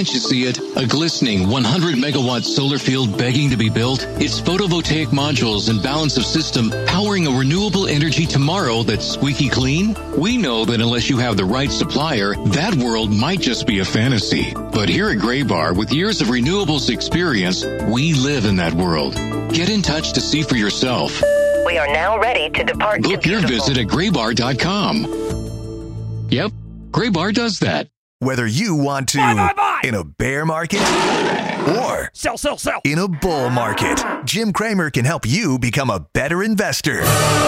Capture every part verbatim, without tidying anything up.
Can't you see it? A glistening one hundred megawatt solar field begging to be built? It's photovoltaic modules and balance of system powering a renewable energy tomorrow that's squeaky clean? We know that unless you have the right supplier, that world might just be a fantasy. But here at Graybar, with years of renewables experience, we live in that world. Get in touch to see for yourself. We are now ready to depart. Book your visit at graybar dot com. Yep, Graybar does that. Whether you want to buy, buy, buy. in a bear market or sell, sell, sell. in a bull market, Jim Cramer can help you become a better investor.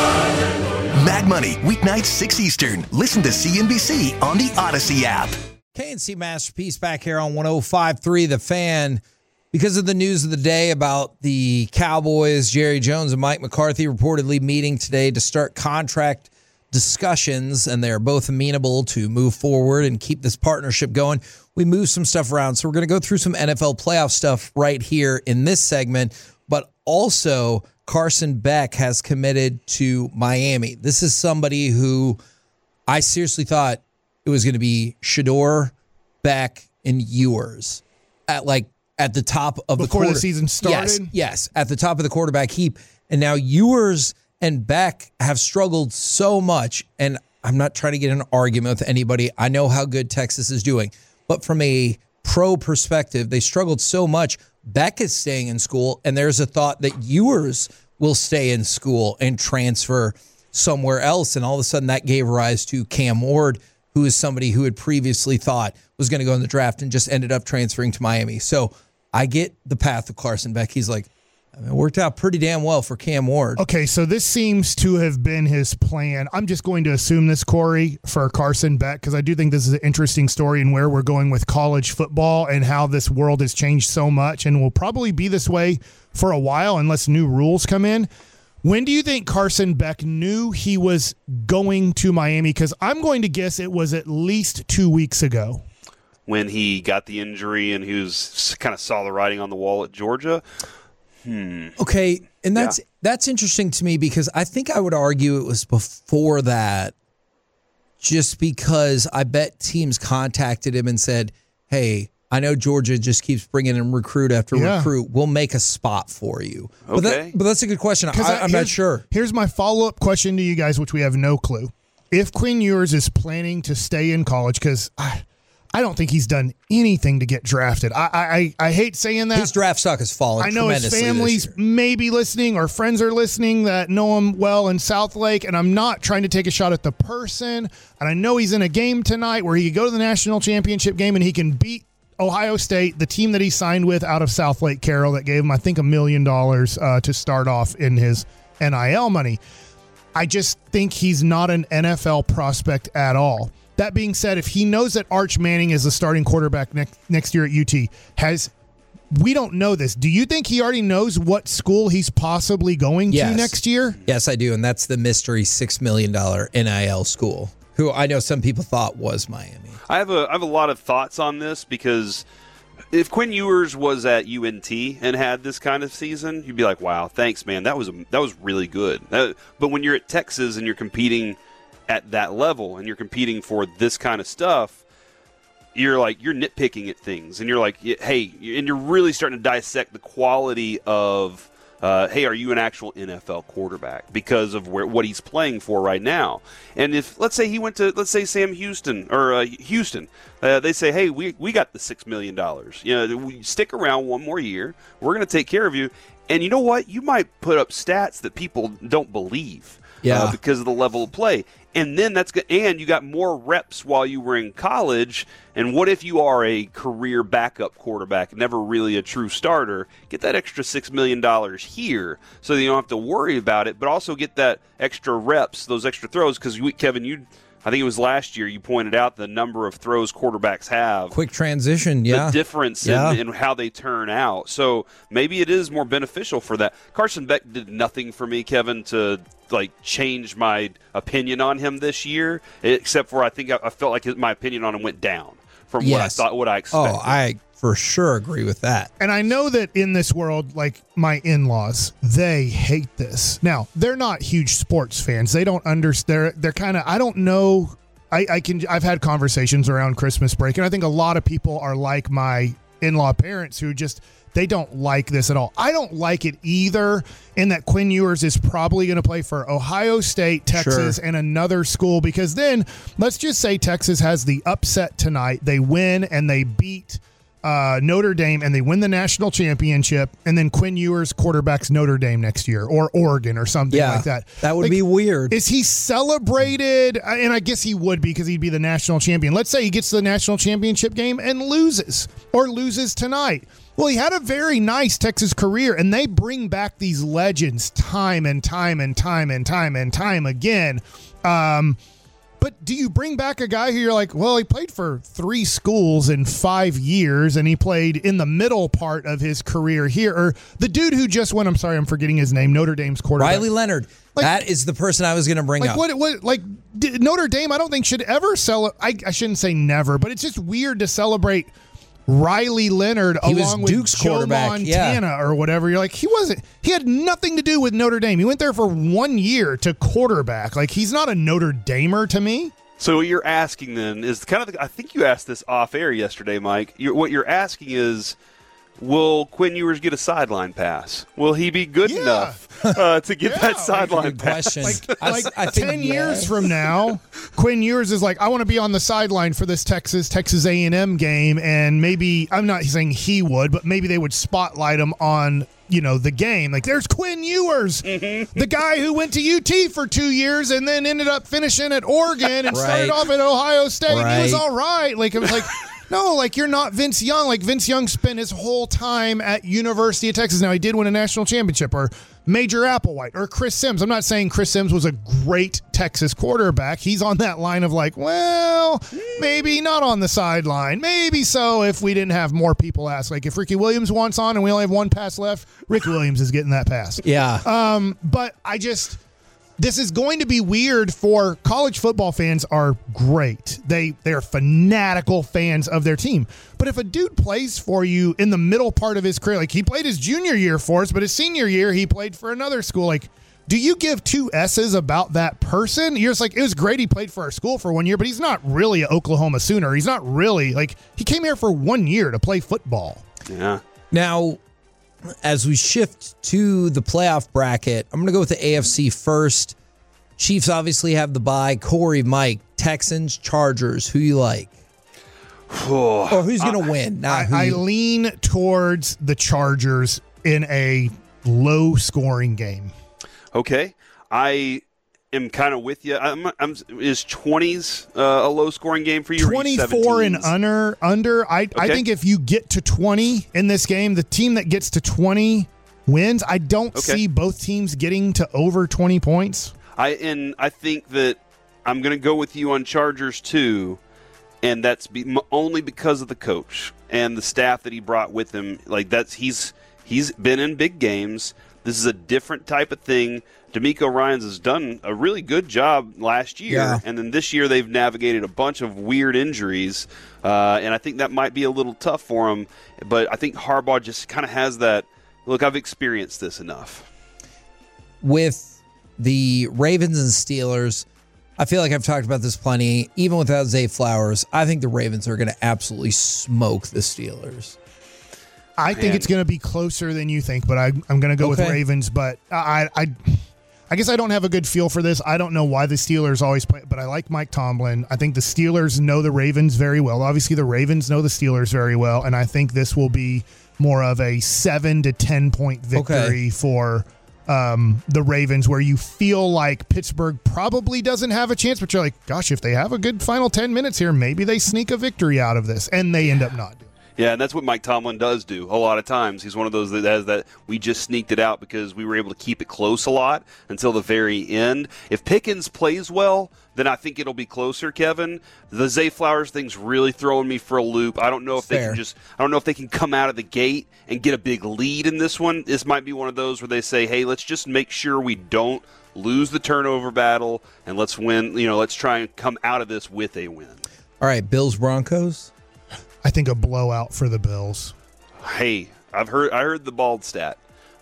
Mad Money, weeknights six Eastern. Listen to C N B C on the Odyssey app. K and C Masterpiece back here on one oh five point three The Fan. Because of the news of the day about the Cowboys, Jerry Jones and Mike McCarthy reportedly meeting today to start contract discussions, and they're both amenable to move forward and keep this partnership going. We moved some stuff around, so we're going to go through some N F L playoff stuff right here in this segment, but also Carson Beck has committed to Miami. This is somebody who I seriously thought it was going to be Shedeur, Beck, and Ewers at like at the top of the before quarter. the season started. Yes, yes, at the top of the quarterback heap, and now Ewers and Beck have struggled so much, and I'm not trying to get in an argument with anybody. I know how good Texas is doing, but from a pro perspective, they struggled so much. Beck is staying in school, and there's a thought that Ewers will stay in school and transfer somewhere else, and all of a sudden that gave rise to Cam Ward, who is somebody who had previously thought was going to go in the draft and just ended up transferring to Miami. So I get the path of Carson Beck. He's like, I mean, it worked out pretty damn well for Cam Ward. Okay, so this seems to have been his plan. I'm just going to assume this, Corey, for Carson Beck, because I do think this is an interesting story in where we're going with college football and how this world has changed so much and will probably be this way for a while unless new rules come in. When do you think Carson Beck knew he was going to Miami? Because I'm going to guess it was at least two weeks ago. When he got the injury and he was kind of saw the writing on the wall at Georgia. Hmm. Okay, and that's yeah. that's interesting to me because I think I would argue it was before that, just because I bet teams contacted him and said, hey, I know Georgia just keeps bringing in recruit after yeah. recruit. We'll make a spot for you. Okay. But, that, but that's a good question. I, I'm not sure. Here's my follow-up question to you guys, which we have no clue. If Quinn Ewers is planning to stay in college, because I, I don't think he's done anything to get drafted. I, I I hate saying that. His draft stock has fallen. I know his family's maybe listening or friends are listening that know him well in Southlake, and I'm not trying to take a shot at the person. And I know he's in a game tonight where he could go to the national championship game and he can beat Ohio State, the team that he signed with out of Southlake Carroll that gave him, I think, a million dollars uh, to start off in his N I L money. I just think he's not an N F L prospect at all. That being said, if he knows that Arch Manning is the starting quarterback next next year at U T, has we don't know this. Do you think he already knows what school he's possibly going yes. to next year? Yes, I do, and that's the mystery six million dollars N I L school, who I know some people thought was Miami. I have a I have a lot of thoughts on this because if Quinn Ewers was at U N T and had this kind of season, you'd be like, "Wow, thanks, man. That was a, that was really good." That, but when you're at Texas and you're competing at that level and you're competing for this kind of stuff, you're like you're nitpicking at things, and you're like, "Hey," and you're really starting to dissect the quality of. Uh, hey, are you an actual N F L quarterback because of where what he's playing for right now? And if, let's say he went to, let's say Sam Houston, or uh, Houston, uh, they say, hey, we, we got the six million dollars. You know, we stick around one more year. We're going to take care of you. And you know what? You might put up stats that people don't believe yeah. uh, because of the level of play. And then that's good. And you got more reps while you were in college. And what if you are a career backup quarterback, never really a true starter? Get that extra six million dollars here so that you don't have to worry about it, but also get that extra reps, those extra throws. Because, Kevin, you, I think it was last year, you pointed out the number of throws quarterbacks have. Quick transition, yeah. The difference yeah. in, in how they turn out. So maybe it is more beneficial for that. Carson Beck did nothing for me, Kevin, to – like change my opinion on him this year, except for I think I, I felt like his, my opinion on him went down from yes. what I thought, what I expected. Oh, I for sure agree with that. And I know that in this world, like my in-laws, they hate this. Now, they're not huge sports fans. They don't understand. They're, they're kind of, I don't know. I, I can. I've had conversations around Christmas break, and I think a lot of people are like my in-law parents who just they don't like this at all. I don't like it either. In that Quinn Ewers is probably going to play for Ohio State, Texas, Sure. and another school, because then let's just say Texas has the upset tonight. They win and they beat Uh, Notre Dame, and they win the national championship, and then Quinn Ewers quarterbacks Notre Dame next year, or Oregon, or something Yeah, like that. that would Like, be weird. Is he celebrated? And I guess he would be, because he'd be the national champion. Let's say he gets to the national championship game and loses, or loses tonight. Well, he had a very nice Texas career, and they bring back these legends time and time and time and time and time again. Um, But do you bring back a guy who you're like, well, he played for three schools in five years, and he played in the middle part of his career here? Or the dude who just went, I'm sorry, I'm forgetting his name, Notre Dame's quarterback. Riley Leonard. Like- that is the person I was going to bring Like up. what? What? Like d- Notre Dame? I don't think should ever sell. I, I shouldn't say never, but it's just weird to celebrate Riley Leonard He was along with Duke's Joe quarterback, Montana yeah. or whatever. You're like, he wasn't. He had nothing to do with Notre Dame. He went there for one year to quarterback. Like, he's not a Notre Damer to me. So what you're asking then is kind of the, I think you asked this off air yesterday, Mike. You're, what you're asking is, will Quinn Ewers get a sideline pass? Will he be good Yeah. enough uh, to get Yeah. that sideline Good pass? question. Like, I- like I think ten yes. years from now, Quinn Ewers is like, I want to be on the sideline for this Texas Texas A and M game, and maybe I'm not saying he would, but maybe they would spotlight him on, you know, the game. Like, there's Quinn Ewers, Mm-hmm. the guy who went to U T for two years and then ended up finishing at Oregon and started Right. off at Ohio State. And he was Right. all right. Like, it was like. No, like, you're not Vince Young. Like, Vince Young spent his whole time at University of Texas. Now, he did win a national championship, or Major Applewhite, or Chris Sims. I'm not saying Chris Sims was a great Texas quarterback. He's on that line of like, well, maybe not on the sideline. Maybe so if we didn't have more people ask. Like, if Ricky Williams wants on and we only have one pass left, Rick Williams is getting that pass. Yeah. Um, but I just, this is going to be weird for college football fans. Are great. They they are fanatical fans of their team. But if a dude plays for you in the middle part of his career, like he played his junior year for us, but his senior year he played for another school, like, do you give two S's about that person? You're just like, it was great he played for our school for one year, but he's not really an Oklahoma Sooner. He's not really, like, he came here for one year to play football. Yeah. Now, as we shift to the playoff bracket, I'm going to go with the A F C first. Chiefs obviously have the bye. Corey, Mike, Texans, Chargers. Who you like? Or who's going to win? Not I, who I you- lean towards the Chargers in a low-scoring game. Okay. I am kind of with you. I'm, I'm, is twenties uh, a low-scoring game for you? or are you twenty-four and seventeens? under. Under. I, I Okay. think if you get to twenty in this game, the team that gets to twenty wins. I don't Okay. see both teams getting to over twenty points. I and I think that I'm going to go with you on Chargers too, and that's be, m- only because of the coach and the staff that he brought with him. Like that's he's he's been in big games. This is a different type of thing. D'Amico Ryans has done a really good job last year, Yeah. and then this year they've navigated a bunch of weird injuries, uh, and I think that might be a little tough for him. But I think Harbaugh just kind of has that. Look, I've experienced this enough. With the Ravens and Steelers, I feel like I've talked about this plenty. Even without Zay Flowers, I think the Ravens are going to absolutely smoke the Steelers. I think Man. it's going to be closer than you think, but I, I'm going to go with Okay. Ravens. But I, I, I guess I don't have a good feel for this. I don't know why the Steelers always play, but I like Mike Tomlin. I think the Steelers know the Ravens very well. Obviously, the Ravens know the Steelers very well, and I think this will be more of a seven to ten point victory Okay. for um, the Ravens, where you feel like Pittsburgh probably doesn't have a chance, but you're like, gosh, if they have a good final ten minutes here, maybe they sneak a victory out of this, and they end up not doing it. Yeah, and that's what Mike Tomlin does do a lot of times. He's one of those that has that we just sneaked it out because we were able to keep it close a lot until the very end. If Pickens plays well, then I think it'll be closer, Kevin. The Zay Flowers thing's really throwing me for a loop. I don't know if they Fair. can just I don't know if they can come out of the gate and get a big lead in this one. This might be one of those where they say, "Hey, let's just make sure we don't lose the turnover battle and let's win, you know, let's try and come out of this with a win." All right, Bills, Broncos. I think a blowout for the Bills. Hey, I've heard I heard the bald stat.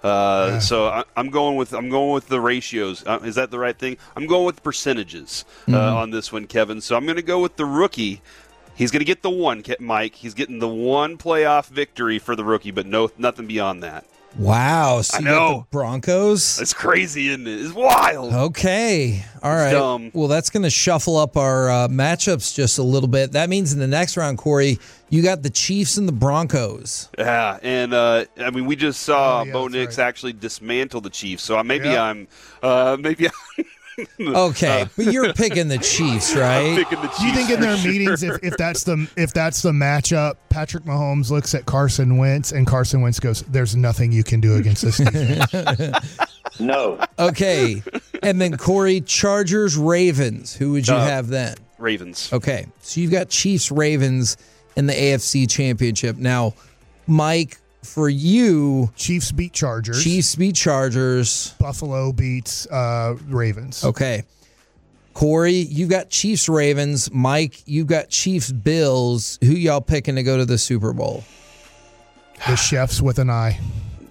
Uh, Yeah. So I, I'm going with I'm going with the ratios. Uh, is that the right thing? I'm going with percentages uh, Mm-hmm. on this one, Kevin. So I'm going to go with the rookie. He's going to get the one, Ke- Mike. He's getting the one playoff victory for the rookie, but no, nothing beyond that. Wow. So I you got know. the Broncos. It's crazy, isn't it? It's wild. Okay. All right. dumb. Well, that's going to shuffle up our uh, matchups just a little bit. That means in the next round, Corey, you got the Chiefs and the Broncos. Yeah, and uh, I mean, we just saw Oh, yeah, Bo that's Nix right. actually dismantle the Chiefs. So maybe Yeah. I'm, uh, maybe I'm Okay, but you're picking the Chiefs, right? picking the Chiefs. Do you think in for their sure. meetings, if, if that's the if that's the matchup, Patrick Mahomes looks at Carson Wentz and Carson Wentz goes, "There's nothing you can do against this team." No. Okay, and then Corey, Chargers, Ravens. Who would you Uh, have then? Ravens? Okay, so you've got Chiefs, Ravens in the A F C Championship. Now, Mike, for you, Chiefs beat Chargers. Chiefs beat Chargers. Buffalo beats uh, Ravens. Okay. Corey, you've got Chiefs, Ravens. Mike, you've got Chiefs, Bills. Who y'all picking to go to the Super Bowl? The chefs with an eye.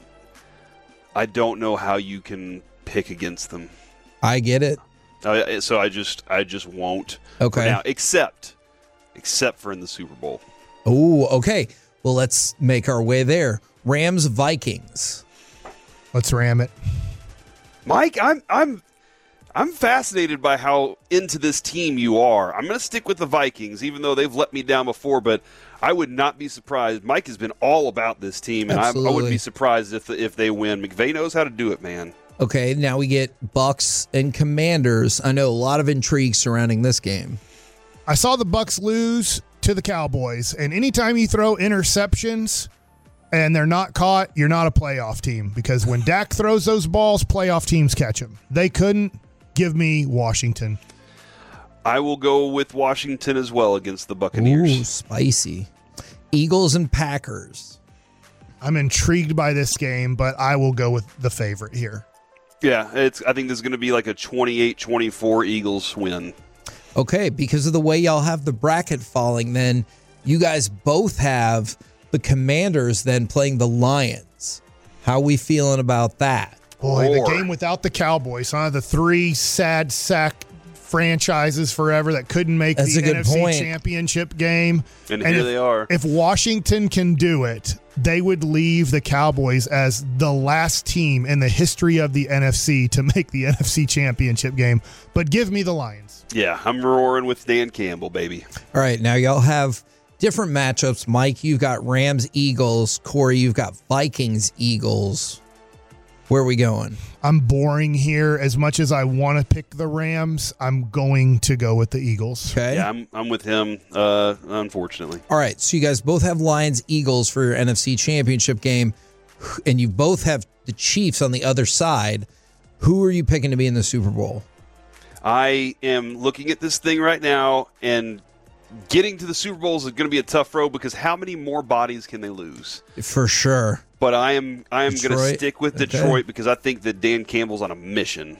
I don't know how you can pick against them. I get it. Uh, so I just, I just won't. for Okay. now, except, except for in the Super Bowl. Oh, okay. Well, let's make our way there. Rams, Vikings. Let's ram it. Mike, I'm, I'm, I'm fascinated by how into this team you are. I'm going to stick with the Vikings, even though they've let me down before. But I would not be surprised. Mike has been all about this team, and I, I Absolutely. wouldn't be surprised if if they win. McVay knows how to do it, man. Okay, now we get Bucks and Commanders. I know a lot of intrigue surrounding this game. I saw the Bucks lose to the Cowboys, and anytime you throw interceptions and they're not caught, you're not a playoff team, because when Dak throws those balls, playoff teams catch them. They couldn't. Give me Washington. I will go with Washington as well against the Buccaneers. Ooh, spicy. Eagles and Packers. I'm intrigued by this game, but I will go with the favorite here. Yeah, it's. I think there's going to be like a twenty-eight twenty-four Eagles win. Okay, because of the way y'all have the bracket falling, then you guys both have the Commanders then playing the Lions. How we feeling about that? Boy, the Or- game without the Cowboys, huh? The three sad sack franchises forever that couldn't make That's the a good N F C point. Championship game. And here if, they are. If Washington can do it, they would leave the Cowboys as the last team in the history of the N F C to make the N F C Championship game. But give me the Lions. Yeah, I'm roaring with Dan Campbell, baby. All right, now y'all have different matchups. Mike, you've got Rams, Eagles. Corey, you've got Vikings, Eagles. Where are we going? I'm boring here. As much as I want to pick the Rams, I'm going to go with the Eagles. Okay. Yeah, I'm I'm with him. Uh, unfortunately, All right, so you guys both have Lions, Eagles for your N F C Championship game, and you both have the Chiefs on the other side. Who are you picking to be in the Super Bowl? I am looking at this thing right now, and getting to the Super Bowl is going to be a tough road because how many more bodies can they lose? For sure. But I am I am going to Detroit? stick with Okay. Detroit because I think that Dan Campbell's on a mission.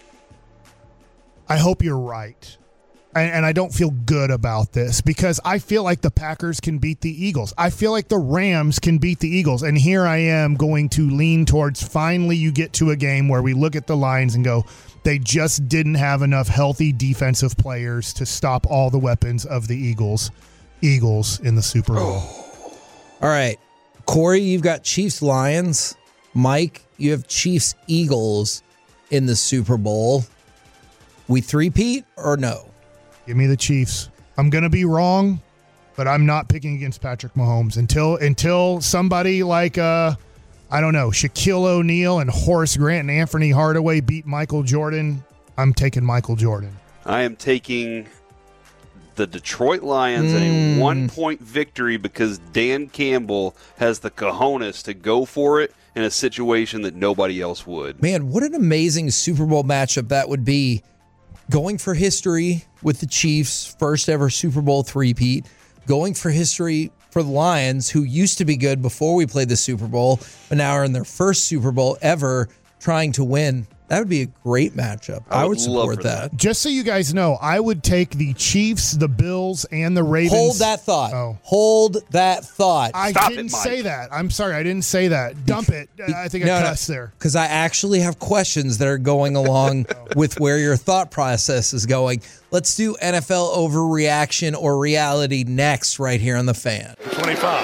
I hope you're right. And, and I don't feel good about this because I feel like the Packers can beat the Eagles. I feel like the Rams can beat the Eagles. And here I am going to lean towards finally you get to a game where we look at the lines and go, they just didn't have enough healthy defensive players to stop all the weapons of the Eagles. Eagles in the Super Bowl. All right. Corey, you've got Chiefs, Lions. Mike, you have Chiefs, Eagles in the Super Bowl. We three-peat or no? Give me the Chiefs. I'm going to be wrong, but I'm not picking against Patrick Mahomes until until somebody like, uh, I don't know, Shaquille O'Neal and Horace Grant and Anthony Hardaway beat Michael Jordan. I'm taking Michael Jordan. I am taking the Detroit Lions in Mm. a one-point victory because Dan Campbell has the cojones to go for it in a situation that nobody else would. Man, what an amazing Super Bowl matchup that would be. Going for history with the Chiefs, first ever Super Bowl three-peat. Going for history for the Lions, who used to be good before we played the Super Bowl, but now are in their first Super Bowl ever trying to win That would be a great matchup. I, I would, would support love for that. that. Just so you guys know, I would take the Chiefs, the Bills, and the Ravens. Hold that thought. Oh. Hold that thought. I Stop didn't it, Mike. say that. I'm sorry, I didn't say that. Dump it. I think I cussed there. Because I actually have questions that are going along with where your thought process is going. Let's do N F L overreaction or reality next, right here on The Fan. twenty-five.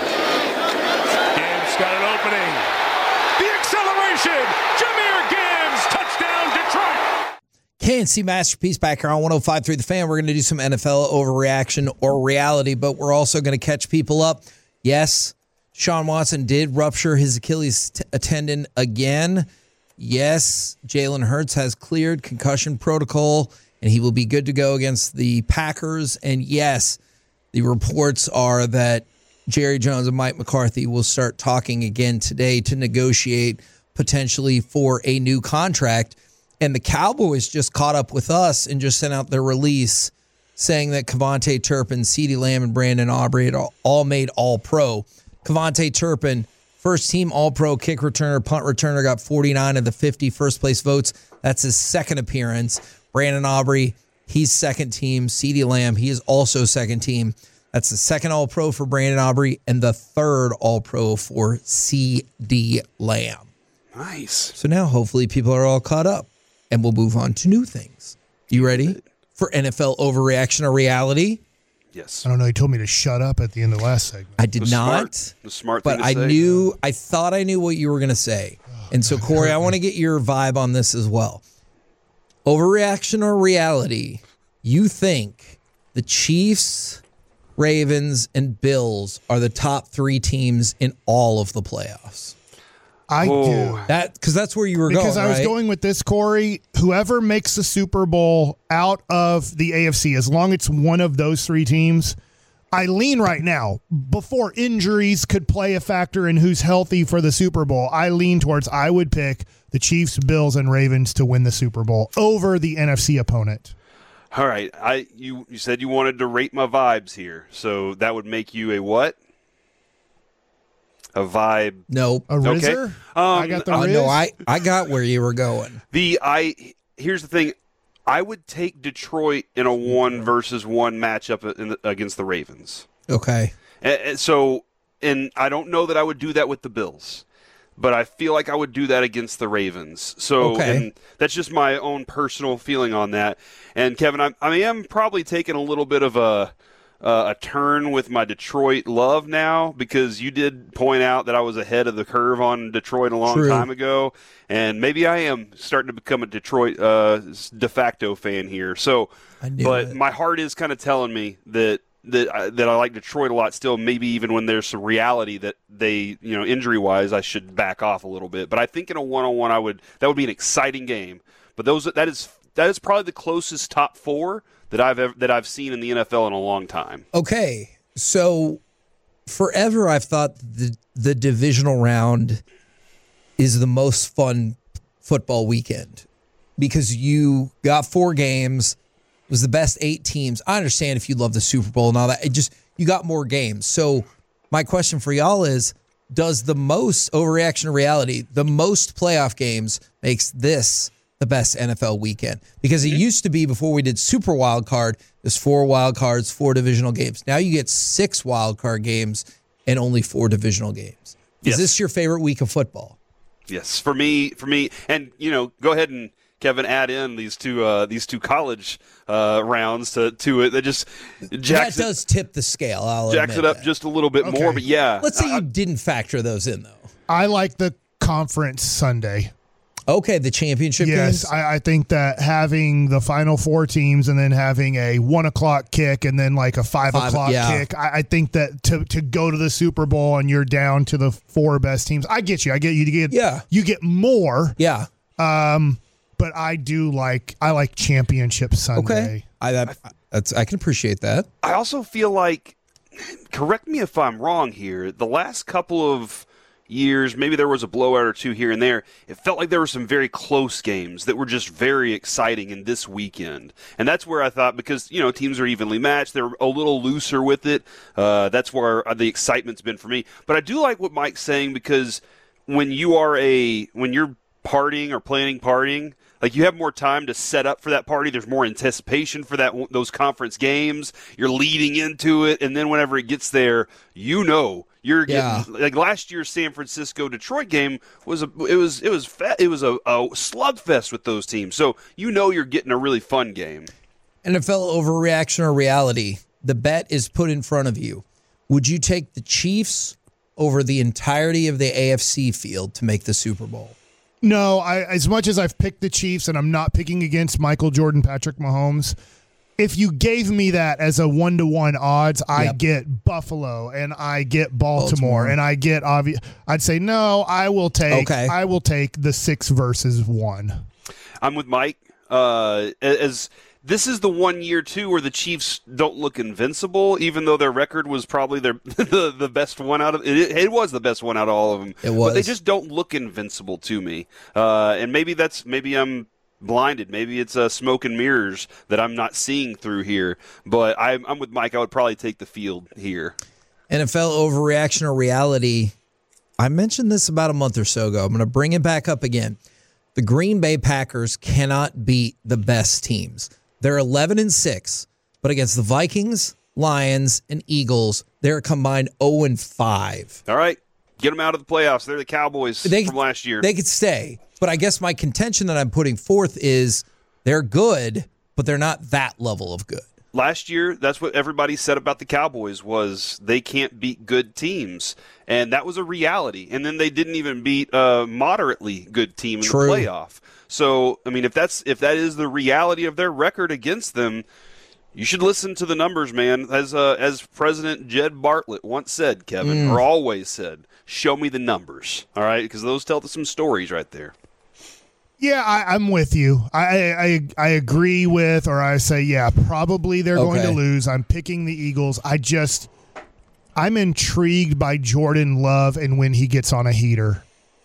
Gibbs got an opening. The acceleration. Jahmyr Gibbs. Touchdown, Detroit. K and C Masterpiece back here on one oh five point three The Fan. We're going to do some N F L overreaction or reality, but we're also going to catch people up. Yes, Sean Watson did rupture his Achilles t- tendon again. Yes, Jalen Hurts has cleared concussion protocol, and he will be good to go against the Packers. And yes, the reports are that Jerry Jones and Mike McCarthy will start talking again today to negotiate potentially for a new contract. And the Cowboys just caught up with us and just sent out their release saying that Kevontae Turpin, CeeDee Lamb, and Brandon Aubrey had all made All-Pro. Kevontae Turpin, first team All-Pro kick returner, punt returner, got forty-nine of the fifty first-place votes. That's his second appearance. Brandon Aubrey, he's second team. CeeDee Lamb, he is also second team. That's the second All-Pro for Brandon Aubrey and the third All-Pro for CeeDee Lamb. Nice. So now hopefully people are all caught up, and we'll move on to new things. You ready for N F L overreaction or reality? Yes. I don't know. He told me to shut up at the end of the last segment. I did The not, smart- the smart but thing to I say. knew, I thought I knew what you were going to say. And so, Corey, I want to get your vibe on this as well. Overreaction or reality? You think the Chiefs, Ravens, and Bills are the top three teams in all of the playoffs? I Whoa. do. That because that's where you were Because going, I was right? going with this, Corey. Whoever makes the Super Bowl out of the A F C, as long as it's one of those three teams, I lean right now, before injuries could play a factor in who's healthy for the Super Bowl, I lean towards I would pick the Chiefs, Bills, and Ravens to win the Super Bowl over the N F C opponent. All right. I you, you said you wanted to rate my vibes here. So that would make you a what? A vibe. Nope. A Okay. Rizzer? Um, I got the Uh, Riz. no, I, I got where you were going. The I here's the thing. I would take Detroit in a one versus one matchup in the, against the Ravens. Okay. And, and so, and I don't know that I would do that with the Bills, but I feel like I would do that against the Ravens. So, Okay. and that's just my own personal feeling on that. And Kevin, I, I am probably taking a little bit of a uh, a turn with my Detroit love now, because you did point out that I was ahead of the curve on Detroit a long True. time ago, and maybe I am starting to become a Detroit uh, de facto fan here. So, I knew but it. my heart is kind of telling me that that I, that I like Detroit a lot still. Maybe even when there's some reality that they, you know, injury wise, I should back off a little bit. But I think in a one on one, I would that would be an exciting game. But those that is that is probably the closest top four that I've ever, that I've seen in the N F L in a long time. Okay, so forever I've thought the the divisional round is the most fun football weekend because you got four games, it was the best eight teams. I understand if you love the Super Bowl and all that, it just you got more games. So my question for y'all is, does the most overreaction to reality, the most playoff games makes this the best N F L weekend? Because it used to be before we did Super Wild Card, there's four wild cards, four divisional games. Now you get six wild card games and only four divisional games. Is Yes. this your favorite week of football? Yes, for me, for me, and you know, go ahead and Kevin add in these two uh, these two college uh, rounds to to it. That just jacks that does tip the scale. I'll it, jacks admit it up that. just a little bit Okay. more. But yeah, Let's say I- you didn't factor those in, though. I like the conference Sunday. Okay, the championship Yes, games. I, I think that having the final four teams and then having a one o'clock kick and then like a five, Five, o'clock yeah. kick, I, I think that to to go to the Super Bowl and you're down to the four best teams, I get you. I get you. You get Yeah. you get more, yeah. but I do like I like Championship Sunday. Okay. I that, that's I can appreciate that. I also feel like, correct me if I'm wrong here, the last couple of years, maybe there was a blowout or two here and there, it felt like there were some very close games that were just very exciting in this weekend. And that's where I thought, because, you know, teams are evenly matched, they're a little looser with it, uh, that's where the excitement's been for me. But I do like what Mike's saying, because when you are a, when you're partying or planning partying, Like, you have more time to set up for that party. There's more anticipation for that those conference games. You're leading into it, and then whenever it gets there, you know you're getting yeah. like last year's San Francisco Detroit game was a it was it was fa- it was a, a slugfest with those teams. So you know you're getting a really fun game. N F L overreaction or reality? The bet is put in front of you. Would you take the Chiefs over the entirety of the A F C field to make the Super Bowl? No, I, as much as I've picked the Chiefs, and I'm not picking against Michael Jordan, Patrick Mahomes, if you gave me that as a one-to-one odds, I yep. get Buffalo and I get Baltimore, Baltimore. and I get obvious. I'd say no. I will take. Okay. I will take the six versus one. I'm with Mike. Uh, as this is the one year too where the Chiefs don't look invincible, even though their record was probably their the, the best one out of it. It was the best one out of all of them. It was. But they just don't look invincible to me. Uh, and maybe that's maybe I'm. blinded. Maybe it's uh, smoke and mirrors that I'm not seeing through here. But I'm, I'm with Mike. I would probably take the field here. N F L overreaction or reality? I mentioned this about a month or so ago. I'm going to bring it back up again. The Green Bay Packers cannot beat the best teams. They're eleven and six, but against the Vikings, Lions, and Eagles, they're combined oh and five. All right. Get them out of the playoffs. They're the Cowboys they, from last year. They could stay. But I guess my contention that I'm putting forth is they're good, but they're not that level of good. Last year, that's what everybody said about the Cowboys was they can't beat good teams. And that was a reality. And then they didn't even beat a moderately good team in True. the playoff. So, I mean, if that's if that is the reality of their record against them, you should listen to the numbers, man. As uh, as President Jed Bartlett once said, Kevin, mm. or always said, show me the numbers, all right? Because those tell some stories right there. Yeah, I, I'm with you. I, I I agree with, or I say, yeah, probably they're okay. going to lose. I'm picking the Eagles. I just, I'm intrigued by Jordan Love and when he gets on a heater.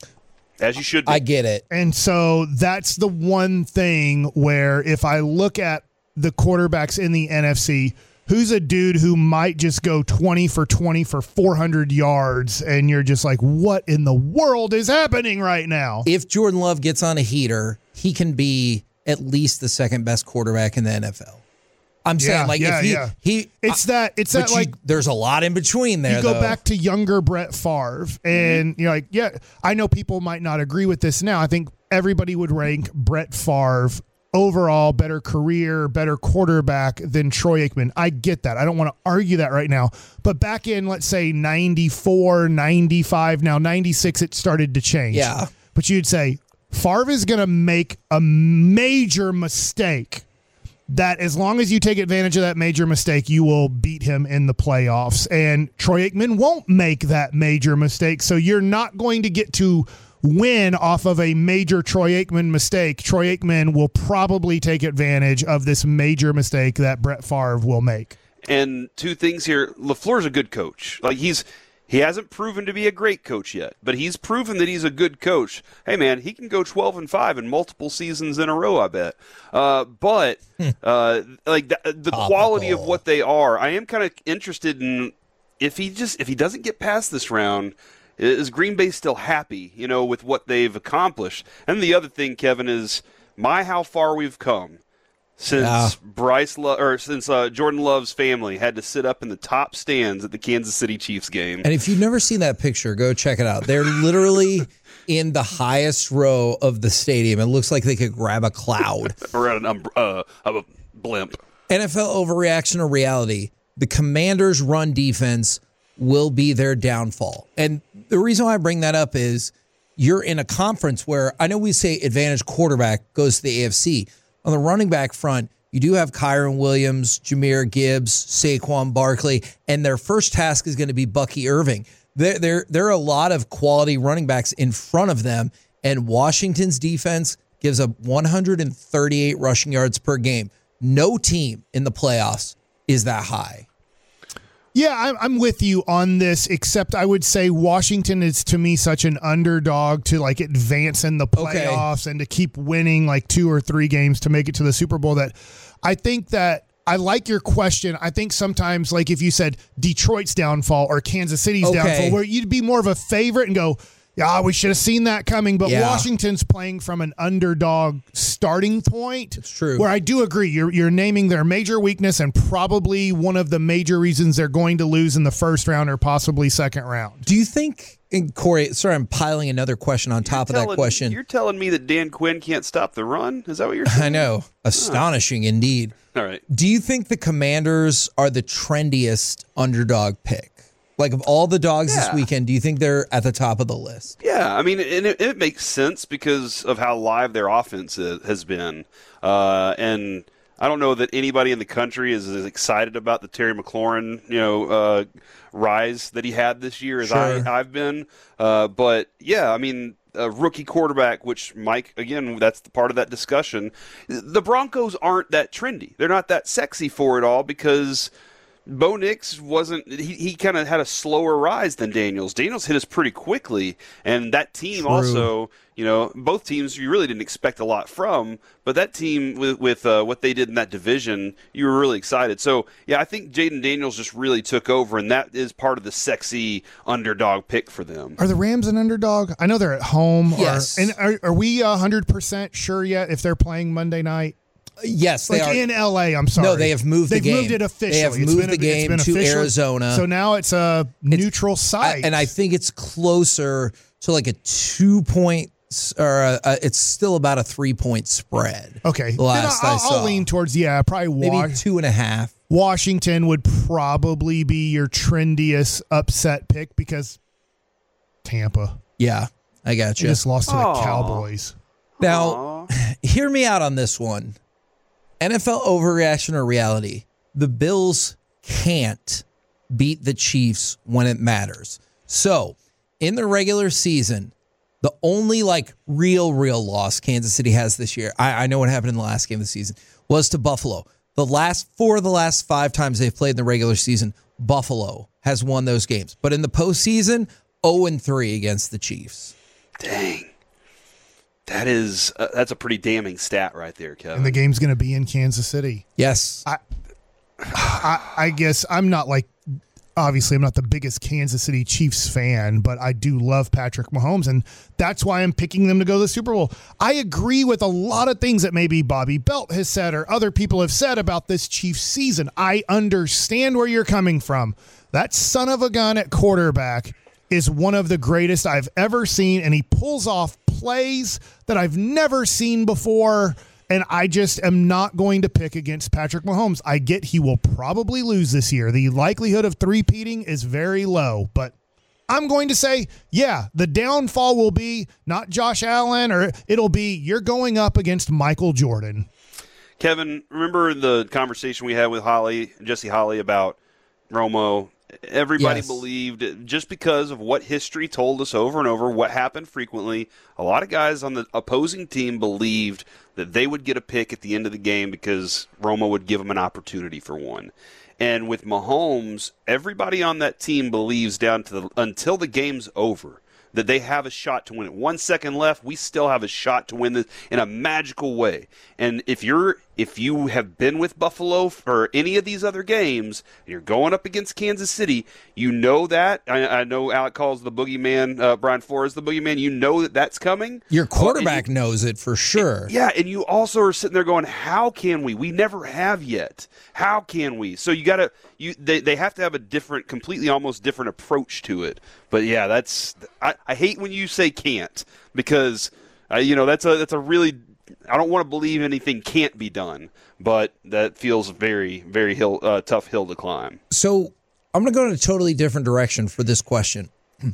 As you should be. I get it. And so that's the one thing where if I look at the quarterbacks in the N F C, who's a dude who might just go twenty for twenty for four hundred yards, and you're just like, what in the world is happening right now? If Jordan Love gets on a heater, he can be at least the second best quarterback in the N F L. I'm yeah, saying, like, yeah, if he, yeah. he it's I, that, it's that, you, like, there's a lot in between there. You go though. back to younger Brett Favre, and mm-hmm. you're like, yeah, I know people might not agree with this now. I think everybody would rank Brett Favre overall better career, better quarterback than Troy Aikman. I get that. I don't want to argue that right now. But back in, let's say, ninety-four, ninety-five, now ninety-six, it started to change. Yeah. But you'd say Favre is going to make a major mistake that as long as you take advantage of that major mistake, you will beat him in the playoffs. And Troy Aikman won't make that major mistake. So you're not going to get to win off of a major Troy Aikman mistake. Troy Aikman will probably take advantage of this major mistake that Brett Favre will make. And two things here. LaFleur's a good coach. Like he's he hasn't proven to be a great coach yet, but he's proven that he's a good coach. Hey man, he can go twelve and five in multiple seasons in a row, I bet. Uh, but uh, like the, the quality of what they are, I am kind of interested in if he just if he doesn't get past this round. Is Green Bay still happy, you know, with what they've accomplished? And the other thing, Kevin, is my how far we've come since yeah. Bryce Lo- or since uh, Jordan Love's family had to sit up in the top stands at the Kansas City Chiefs game. And if you've never seen that picture, go check it out. They're literally in the highest row of the stadium. It looks like they could grab a cloud or an um, uh, a blimp. N F L overreaction or reality? The Commanders' run defense will be their downfall. And the reason why I bring that up is you're in a conference where I know we say advantage quarterback goes to the A F C. On the running back front, you do have Kyron Williams, Jahmyr Gibbs, Saquon Barkley, and their first task is going to be Bucky Irving. There, there, there are a lot of quality running backs in front of them, and Washington's defense gives up one hundred thirty-eight rushing yards per game. No team in the playoffs is that high. Yeah, I'm, I'm with you on this, except I would say Washington is, to me, such an underdog to, like, advance in the playoffs okay. and to keep winning, like, two or three games to make it to the Super Bowl that I think that I like your question. I think sometimes, like, if you said Detroit's downfall or Kansas City's okay. downfall, where you'd be more of a favorite and go, Ah, we should have seen that coming, but Yeah. Washington's playing from an underdog starting point. It's true. Where I do agree, you're you're naming their major weakness and probably one of the major reasons they're going to lose in the first round or possibly second round. Do you think, and Corey, sorry, I'm piling another question on top You're of telling- that question. You're telling me that Dan Quinn can't stop the run? Is that what you're saying? I know. Astonishing indeed. All right. Do you think the Commanders are the trendiest underdog pick? Like, of all the dogs this Yeah. weekend, do you think they're at the top of the list? Yeah, I mean, and it, it makes sense because of how live their offense is, has been. Uh, and I don't know that anybody in the country is as excited about the Terry McLaurin, you know, uh, rise that he had this year as Sure. I, I've been. Uh, but, yeah, I mean, a rookie quarterback, which Mike, again, that's the part of that discussion. The Broncos aren't that trendy. They're not that sexy for it all because – Bo Nix wasn't he, – he kind of had a slower rise than Daniels. Daniels hit us pretty quickly, and that team True. also, you know, both teams you really didn't expect a lot from, but that team with, with uh, what they did in that division, you were really excited. So, yeah, I think Jaden Daniels just really took over, and that is part of the sexy underdog pick for them. Are the Rams an underdog? I know they're at home. Yes. Or, and are, are we one hundred percent sure yet if they're playing Monday night? Yes, they Like are. in L A, I'm sorry. No, they have moved the They've game. moved it officially. They have It's moved been- the it's game been to official. Arizona. So now it's a neutral I- site. and I think it's closer to like a two point, or a, a, it's still about a three point spread. okay. The Then last I'll, I saw. I'll lean towards, yeah, probably Maybe wa- two and a half. Washington would probably be your trendiest upset pick because Tampa. Yeah, I got They you. just lost to the Aw. Cowboys. Now, hear me out on this one. N F L overreaction or reality? The Bills can't beat the Chiefs when it matters. So, in the regular season, the only like real, real loss Kansas City has this year, I, I know what happened in the last game of the season, was to Buffalo. The last four of the last five times they've played in the regular season, Buffalo has won those games. But in the postseason, oh and three against the Chiefs. Dang. That is uh, that's a pretty damning stat right there, Kevin. And the game's going to be in Kansas City. Yes. I, I, I guess I'm not like, obviously, I'm not the biggest Kansas City Chiefs fan, but I do love Patrick Mahomes, and that's why I'm picking them to go to the Super Bowl. I agree with a lot of things that maybe Bobby Belt has said or other people have said about this Chiefs season. I understand where you're coming from. That son of a gun at quarterback is one of the greatest I've ever seen, and he pulls off plays that I've never seen before. And I just am not going to pick against Patrick Mahomes. I get he will probably lose this year. The likelihood of three-peating is very low. But I'm going to say, yeah, the downfall will be not Josh Allen, or it'll be you're going up against Michael Jordan. Kevin, remember the conversation we had with Holly, Jesse Holly, about Romo? Everybody Yes. believed, just because of what history told us over and over, what happened frequently, a lot of guys on the opposing team believed that they would get a pick at the end of the game because Romo would give them an opportunity for one. And with Mahomes, everybody on that team believes down to the until the game's over that they have a shot to win it. One second left, we still have a shot to win this in a magical way. And if you're if you have been with Buffalo for any of these other games, and you're going up against Kansas City, you know that. I, I know Alec calls the boogeyman, uh, Brian Flores the boogeyman. You know that that's coming. Your Uh, and quarterback you- knows it for sure. Yeah, and you also are sitting there going, "How can we? We never have yet. How can we?" So you got to you they they have to have a different, completely almost different approach to it. But yeah, that's I, I hate when you say can't because uh, you know that's a that's a really I don't want to believe anything can't be done, but that feels very very hill uh, tough hill to climb. So I'm going to go in a totally different direction for this question.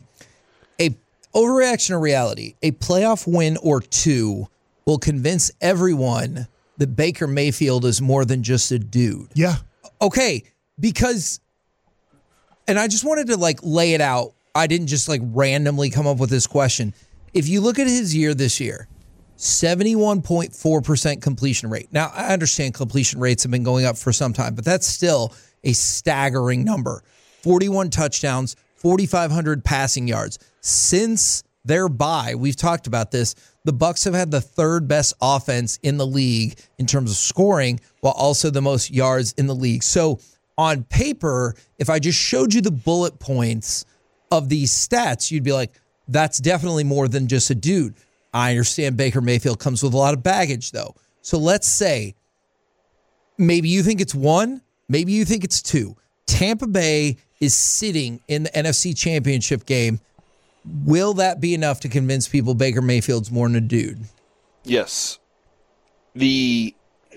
A overreaction or reality, a playoff win or two will convince everyone that Baker Mayfield is more than just a dude. Yeah. Okay, because, and I just wanted to like lay it out. I didn't just like randomly come up with this question. If you look at his year this year, seventy-one point four percent completion rate. Now, I understand completion rates have been going up for some time, but that's still a staggering number. forty-one touchdowns, forty-five hundred passing yards. Since their bye, we've talked about this, the Bucs have had the third best offense in the league in terms of scoring, while also the most yards in the league. So on paper, if I just showed you the bullet points of these stats, you'd be like, that's definitely more than just a dude. I understand Baker Mayfield comes with a lot of baggage, though. So let's say maybe you think it's one, maybe you think it's two. Tampa Bay is sitting in the N F C Championship game. Will that be enough to convince people Baker Mayfield's more than a dude? Yes. The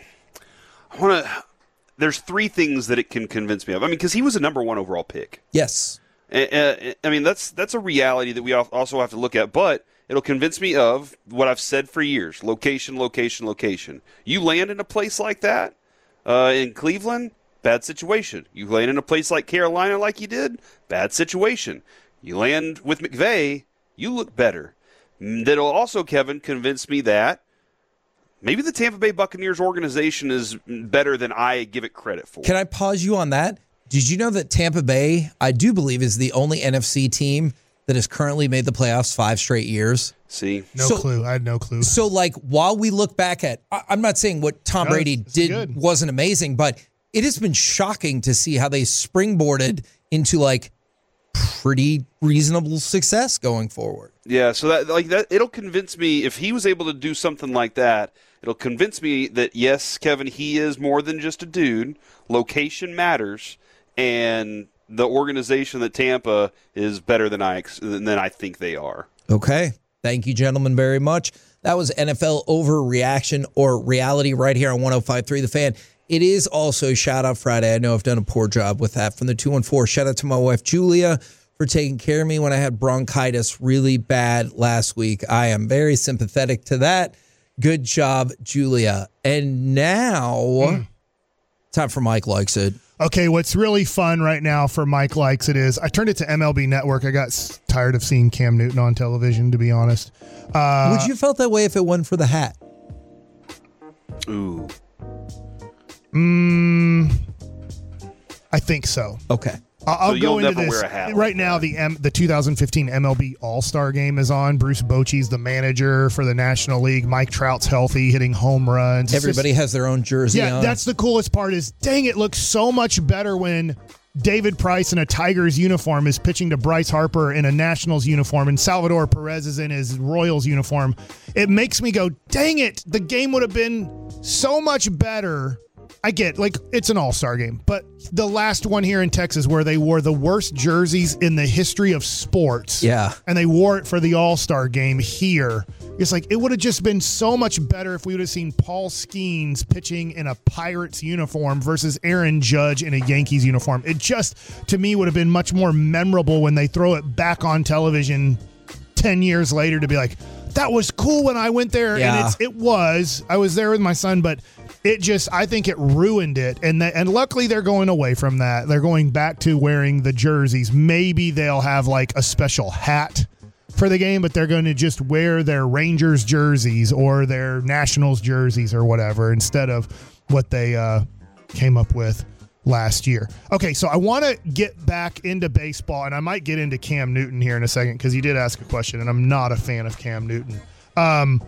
I want to. There's three things that it can convince me of. I mean, because he was a number one overall pick. Yes. Uh, I mean, that's that's a reality that we also have to look at. But it'll convince me of what I've said for years: location, location, location. You land in a place like that uh, in Cleveland, bad situation. You land in a place like Carolina, like you did, bad situation. You land with McVay, you look better. That'll also, Kevin, convince me that maybe the Tampa Bay Buccaneers organization is better than I give it credit for. Can I pause you on that? Did you know that Tampa Bay, I do believe, is the only N F C team that has currently made the playoffs five straight years? See? No so, clue. I had no clue. So, like, while we look back at, I, I'm not saying what Tom no, Brady it's, it's did good. wasn't amazing, but it has been shocking to see how they springboarded into, like, pretty reasonable success going forward. Yeah, so that like that it'll convince me if he was able to do something like that, it'll convince me that yes, Kevin, he is more than just a dude. Location matters, and the organization that Tampa is better than I than I think they are. Okay. Thank you, gentlemen, very much. That was N F L Overreaction or Reality right here on one oh five point three The Fan. It is also Shout Out Friday. I know I've done a poor job with that. From the two one four, shout out to my wife, Julia, for taking care of me when I had bronchitis really bad last week. I am very sympathetic to that. Good job, Julia. And now, mm. time for Mike Likes It. Okay, what's really fun right now for Mike Likes It is I turned it to M L B Network. I got s- tired of seeing Cam Newton on television, to be honest. Uh, Would you have felt that way if it wasn't for the hat? Ooh. Mm, I think so. Okay. I'll, I'll so you'll go into never this. wear a hat Right like now, that. the M- the two thousand fifteen M L B All-Star Game is on. Bruce Bochy's the manager for the National League. Mike Trout's healthy, hitting home runs. It's Everybody just, has their own jersey yeah, on. that's the coolest part is, dang, it looks so much better when David Price in a Tigers uniform is pitching to Bryce Harper in a Nationals uniform and Salvador Perez is in his Royals uniform. It makes me go, dang it, the game would have been so much better. I get, like, it's an all-star game, but the last one here in Texas where they wore the worst jerseys in the history of sports. Yeah. And they wore it for the all-star game here. It's like, it would have just been so much better if we would have seen Paul Skeens pitching in a Pirates uniform versus Aaron Judge in a Yankees uniform. It just, to me, would have been much more memorable when they throw it back on television ten years later to be like, that was cool when I went there. Yeah. And it's, it was. I was there with my son, but it just, I think it ruined it. And that, and luckily they're going away from that. They're going back to wearing the jerseys. Maybe they'll have like a special hat for the game, but they're going to just wear their Rangers jerseys or their Nationals jerseys or whatever instead of what they uh, came up with last year. Okay, so I want to get back into baseball, and I might get into Cam Newton here in a second because you did ask a question, and I'm not a fan of Cam Newton. Um,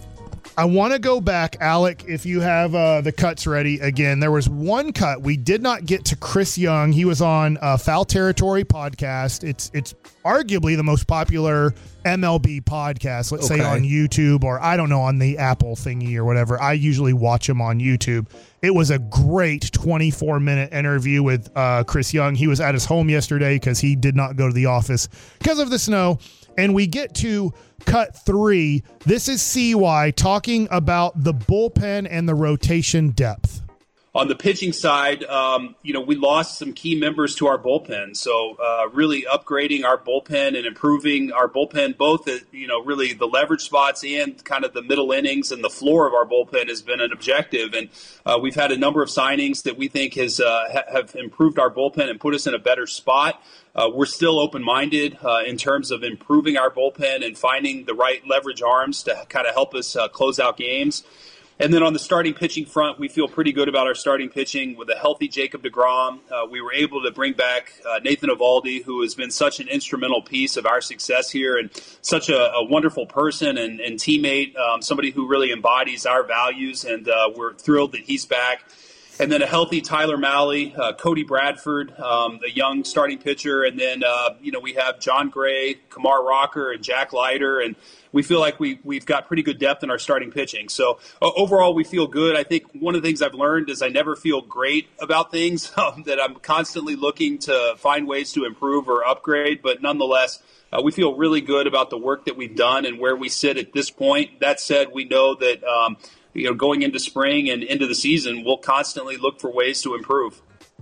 I want to go back, Alec, if you have uh, the cuts ready again. There was one cut. We did not get to Chris Young. He was on a Foul Territory podcast. It's it's arguably the most popular M L B podcast, let's Okay. say on YouTube or, I don't know, on the Apple thingy or whatever. I usually watch him on YouTube. It was a great twenty-four minute interview with uh, Chris Young. He was at his home yesterday because he did not go to the office because of the snow. And we get to cut three. This is C Y talking about the bullpen and the rotation depth. On the pitching side, um, you know, we lost some key members to our bullpen. So uh, really upgrading our bullpen and improving our bullpen, both at, you know, really the leverage spots and kind of the middle innings and the floor of our bullpen has been an objective. And uh, we've had a number of signings that we think has uh, ha- have improved our bullpen and put us in a better spot. Uh, we're still open-minded uh, in terms of improving our bullpen and finding the right leverage arms to kind of help us uh, close out games. And then on the starting pitching front, we feel pretty good about our starting pitching with a healthy Jacob deGrom. Uh, we were able to bring back uh, Nathan Eovaldi, who has been such an instrumental piece of our success here and such a, a wonderful person and, and teammate, um, somebody who really embodies our values. And uh, we're thrilled that he's back. and then a healthy Tyler Malley, uh, Cody Bradford, um, the young starting pitcher, and then uh, you know we have John Gray, Kamar Rocker, and Jack Leiter, and we feel like we we've got pretty good depth in our starting pitching. So uh, overall, we feel good. I think one of the things I've learned is I never feel great about things. Um, that I'm constantly looking to find ways to improve or upgrade, but nonetheless. Uh, we feel really good about the work that we've done and where we sit at this point. That said, we know that um, you know going into spring and into the season, we'll constantly look for ways to improve.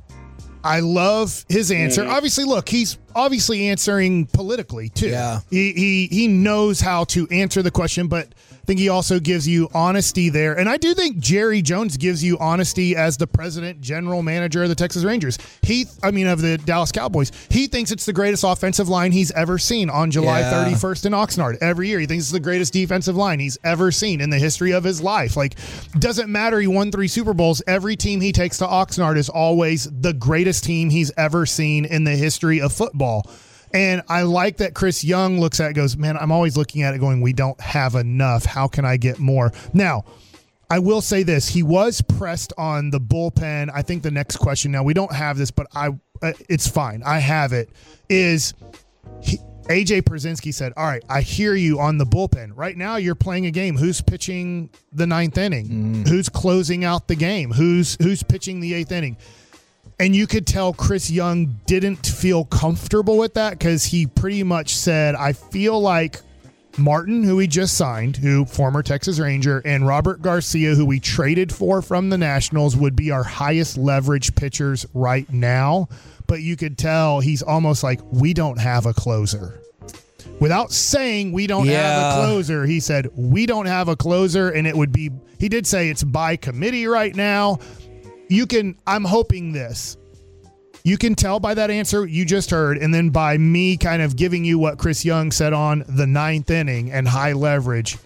I love his answer. Mm-hmm. Obviously, look, he's obviously answering politically too. Yeah. He, he he knows how to answer the question, but I think he also gives you honesty there. And I do think Jerry Jones gives you honesty as the president, general manager of the Texas Rangers. He, I mean, of the Dallas Cowboys. He thinks it's the greatest offensive line he's ever seen on July Yeah. thirty-first in Oxnard. Every year, he thinks it's the greatest defensive line he's ever seen in the history of his life. Like, doesn't matter. He won three Super Bowls. Every team he takes to Oxnard is always the greatest team he's ever seen in the history of football. And I like that Chris Young looks at it and goes, man, I'm always looking at it going, we don't have enough. How can I get more? Now, I will say this. He was pressed on the bullpen. I think the next question, now we don't have this, but I uh, it's fine. I have it, is he, A J Pierzynski said, all right, I hear you on the bullpen. Right now you're playing a game. Who's pitching the ninth inning? Mm. Who's closing out the game? Who's Who's pitching the eighth inning? And you could tell Chris Young didn't feel comfortable with that because he pretty much said, I feel like Martin, who we just signed, who former Texas Ranger, and Robert Garcia, who we traded for from the Nationals, would be our highest leverage pitchers right now. But you could tell he's almost like, we don't have a closer. Without saying we don't Yeah. have a closer, he said, we don't have a closer. And it would be, he did say it's by committee right now. You can, I'm hoping this. You can tell by that answer you just heard, and then by me kind of giving you what Chris Young said on the ninth inning and high leverage,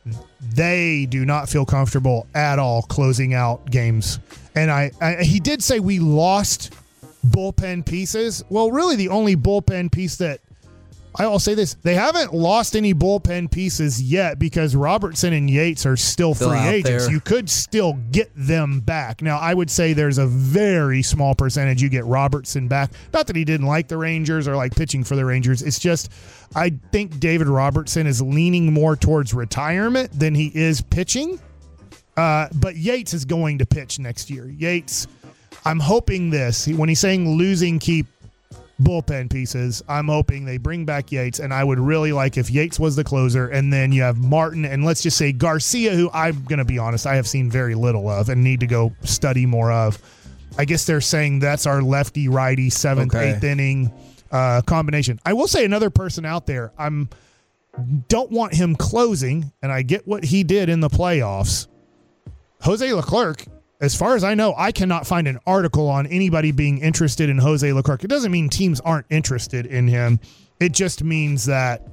they do not feel comfortable at all closing out games. And I, I he did say we lost bullpen pieces. Well, really the only bullpen piece that, I'll say this, they haven't lost any bullpen pieces yet because Robertson and Yates are still, Still free out agents. there. You could still get them back. Now, I would say there's a very small percentage you get Robertson back. Not that he didn't like the Rangers or like pitching for the Rangers. It's just I think David Robertson is leaning more towards retirement than he is pitching. Uh, but Yates is going to pitch next year. Yates, I'm hoping this. When he's saying losing keep bullpen pieces, I'm hoping they bring back Yates, and I would really like if Yates was the closer, and then you have Martin, and let's just say Garcia, who I'm going to be honest, I have seen very little of and need to go study more of. I guess they're saying that's our lefty-righty seventh, Okay. eighth inning uh, combination. I will say another person out there, I'm don't want him closing, and I get what he did in the playoffs. Jose Leclerc, as far as I know, I cannot find an article on anybody being interested in Jose Leclerc. It doesn't mean teams aren't interested in him. It just means that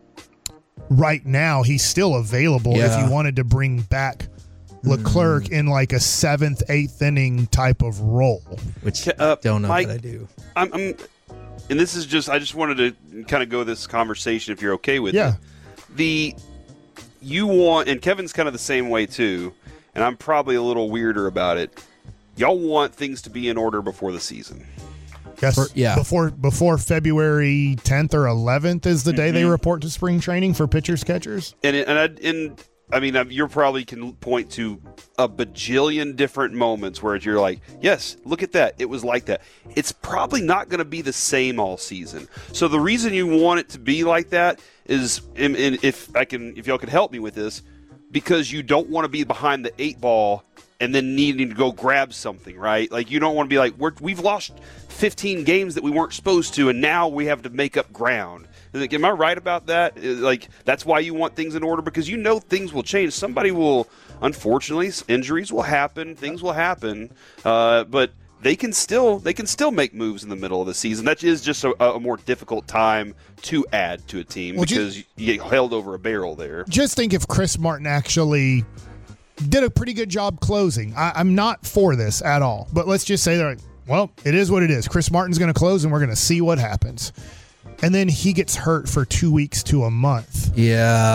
right now he's still available Yeah. if you wanted to bring back Leclerc mm. in like a seventh, eighth inning type of role. Which Uh, don't know Mike, that I do. I'm, I'm, and this is just, I just wanted to kind of go this conversation if you're okay with Yeah. it. The, you want, and Kevin's kind of the same way too, and I'm probably a little weirder about it. Y'all want things to be in order before the season. Yes. For- yeah. Before before February tenth or eleventh is the mm-hmm. day they report to spring training for pitchers, catchers. And it, and I, and I mean, you probably can point to a bajillion different moments where you're like, yes, look at that. It was like that. It's probably not going to be the same all season. So the reason you want it to be like that is, and, and if I can, if y'all could help me with this, because you don't want to be behind the eight ball and then needing to go grab something, right? Like, you don't want to be like, we're, we've lost fifteen games that we weren't supposed to, and now we have to make up ground. Like, am I right about that? Like, that's why you want things in order, because you know things will change. Somebody will, unfortunately, injuries will happen, things will happen, uh, but they can still they can still make moves in the middle of the season. That is just a, a more difficult time to add to a team well, because just, you get held over a barrel there. Just think if Chris Martin actually did a pretty good job closing. I, I'm not for this at all, but let's just say they're like, well, it is what it is. Chris Martin's going to close, and we're going to see what happens. And then he gets hurt for two weeks to a month. Yeah.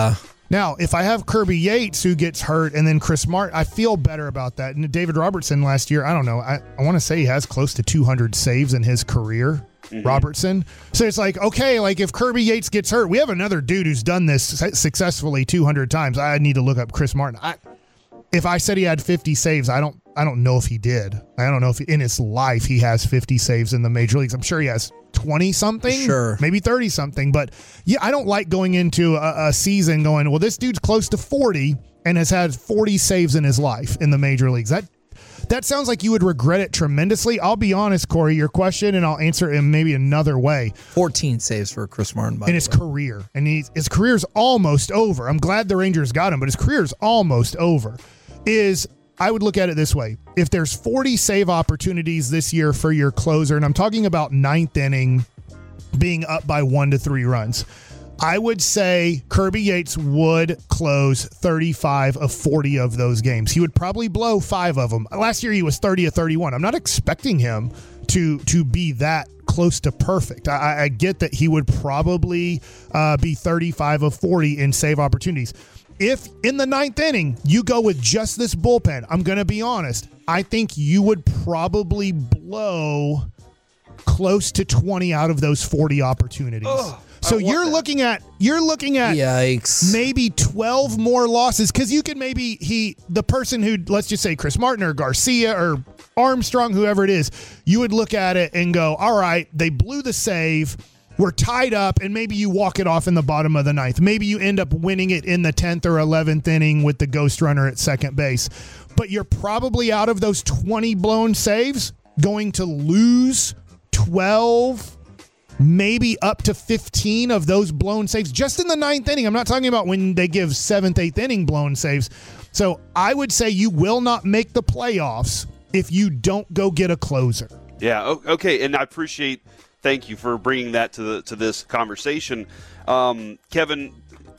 Now, if I have Kirby Yates who gets hurt and then Chris Martin, I feel better about that. And David Robertson last year, I don't know, I, I want to say he has close to two hundred saves in his career, mm-hmm. Robertson. So it's like, okay, like if Kirby Yates gets hurt, we have another dude who's done this successfully two hundred times. I need to look up Chris Martin. I, if I said he had fifty saves, I don't I don't know if he did. I don't know if he, in his life he has fifty saves in the major leagues. I'm sure he has twenty-something, sure, maybe thirty-something. But, yeah, I don't like going into a, a season going, well, this dude's close to forty and has had forty saves in his life in the major leagues. That that sounds like you would regret it tremendously. I'll be honest, Corey, your question, and I'll answer it in maybe another way. fourteen saves for Chris Martin, by in his career. And he's, his career's almost over. I'm glad the Rangers got him, but his career's almost over. Is I would look at it this way. If there's forty save opportunities this year for your closer, and I'm talking about ninth inning being up by one to three runs, I would say Kirby Yates would close thirty-five of forty of those games. He would probably blow five of them. Last year he was thirty of thirty-one. I'm not expecting him to to be that close to perfect. I, I get that he would probably uh, be thirty-five of forty in save opportunities. If in the ninth inning you go with just this bullpen, I'm going to be honest, I think you would probably blow close to twenty out of those forty opportunities. Oh, so you're that. looking at you're looking at Yikes. maybe twelve more losses, because you can maybe he the person who, let's just say Chris Martin or Garcia or Armstrong, whoever it is, you would look at it and go, all right, they blew the save. We're tied up, and maybe you walk it off in the bottom of the ninth. Maybe you end up winning it in the tenth or eleventh inning with the ghost runner at second base. But you're probably, out of those twenty blown saves, going to lose twelve, maybe up to fifteen of those blown saves just in the ninth inning. I'm not talking about when they give seventh, eighth inning blown saves. So I would say you will not make the playoffs if you don't go get a closer. Yeah, okay, and I appreciate – thank you for bringing that to the to this conversation. Um, Kevin,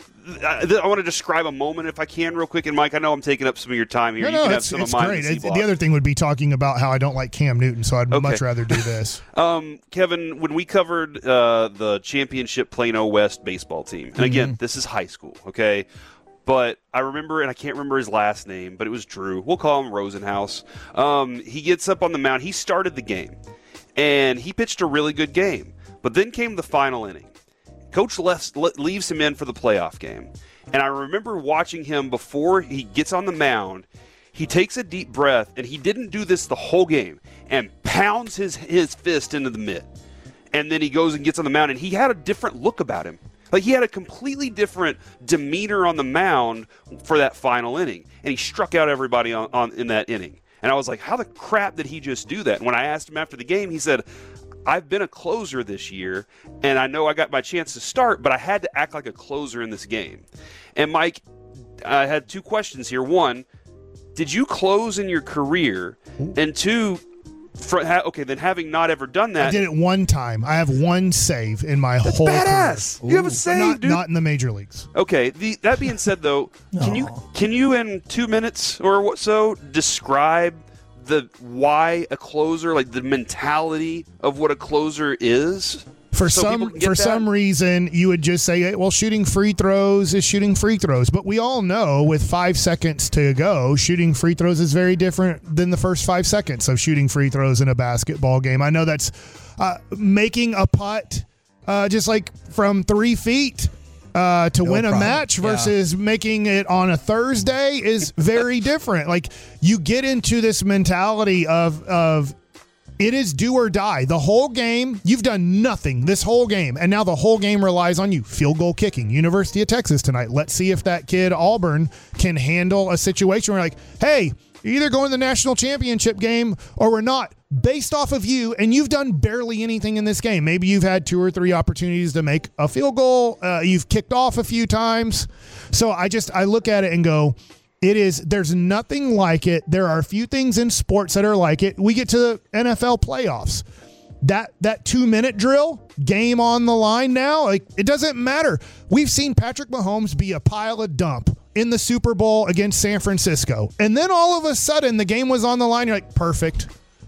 I, I want to describe a moment, if I can, real quick. And, Mike, I know I'm taking up some of your time here. No, you no, can it's, have some it's of mine. great. It's, the other thing would be talking about how I don't like Cam Newton, so I'd okay. much rather do this. um, Kevin, when we covered uh, the championship Plano West baseball team, and, again, mm-hmm. this is high school, okay? But I remember, and I can't remember his last name, but it was Drew. We'll call him Rosenhaus. Um, he gets up on the mound. He started the game. And he pitched a really good game. But then came the final inning. Coach left, leaves him in for the playoff game. And I remember watching him before he gets on the mound. He takes a deep breath, and he didn't do this the whole game, and pounds his, his fist into the mitt. And then he goes and gets on the mound, and he had a different look about him. Like, he had a completely different demeanor on the mound for that final inning. And he struck out everybody on, on in that inning. And I was like, how the crap did he just do that? And when I asked him after the game, he said, I've been a closer this year, and I know I got my chance to start, but I had to act like a closer in this game. And, Mike, I had two questions here. One, did you close in your career? And two, for, okay, then having not ever done that. I did it one time. I have one save in my That's whole badass. career. You have a save, not, dude. Not in the major leagues. Okay. The, that being said, though, can you can you in two minutes or what so describe the why a closer, like the mentality of what a closer is? For so some for that? some reason, you would just say, hey, well, shooting free throws is shooting free throws. But we all know with five seconds to go, shooting free throws is very different than the first five seconds of shooting free throws in a basketball game. I know that's uh, making a putt uh, just like from three feet uh, to no win problem. a match versus yeah. making it on a Thursday is very different. Like, you get into this mentality of of it is do or die. The whole game, you've done nothing this whole game, and now the whole game relies on you. Field goal kicking, University of Texas tonight. Let's see if that kid, Auburn, can handle a situation where, like, hey, you're either going to the national championship game or we're not, based off of you, and you've done barely anything in this game. Maybe you've had two or three opportunities to make a field goal. Uh, you've kicked off a few times. So I just, I look at it and go, It is, there's nothing like it. There are a few things in sports that are like it. We get to the N F L playoffs. That that two-minute drill, game on the line now, like, it doesn't matter. We've seen Patrick Mahomes be a pile of dump in the Super Bowl against San Francisco. And then all of a sudden, the game was on the line. You're like, perfect.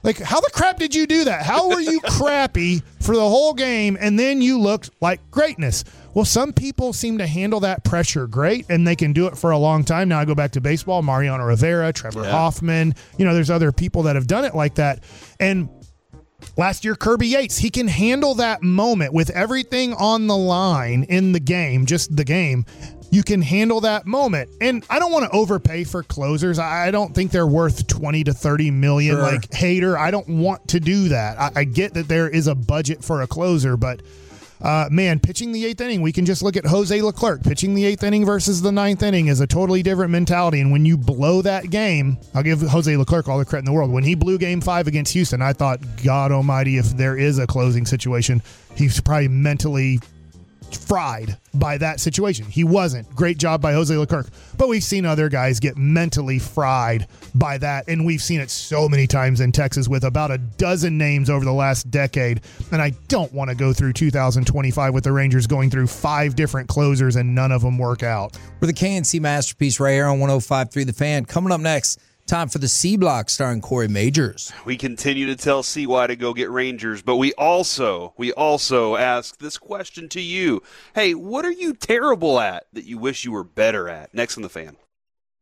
Like, how the crap did you do that? How were you crappy for the whole game, and then you looked like greatness? Well, some people seem to handle that pressure great, and they can do it for a long time. Now I go back to baseball, Mariano Rivera, Trevor Yeah. Hoffman. You know, there's other people that have done it like that. And last year, Kirby Yates, he can handle that moment with everything on the line in the game, just the game. You can handle that moment. And I don't want to overpay for closers. I don't think they're worth twenty to thirty million. Sure. Like Hader, I don't want to do that. I, I get that there is a budget for a closer, but uh, man, pitching the eighth inning, we can just look at Jose Leclerc. Pitching the eighth inning versus the ninth inning is a totally different mentality. And when you blow that game, I'll give Jose Leclerc all the credit in the world. When he blew game five against Houston, I thought, God almighty, if there is a closing situation, he's probably mentally fried by that situation. He wasn't. Great job by Jose Leclerc. But we've seen other guys get mentally fried by that, and we've seen it so many times in Texas with about a dozen names over the last decade. And I don't want to go through two thousand twenty-five with the Rangers going through five different closers and none of them work out. For the K N C Masterpiece right here on one oh five point three The Fan. Coming up next, time for the C Block starring Corey Majors. We continue to tell C Y to go get Rangers, but we also we also ask this question to you. Hey, what are you terrible at that you wish you were better at? Next on The Fan.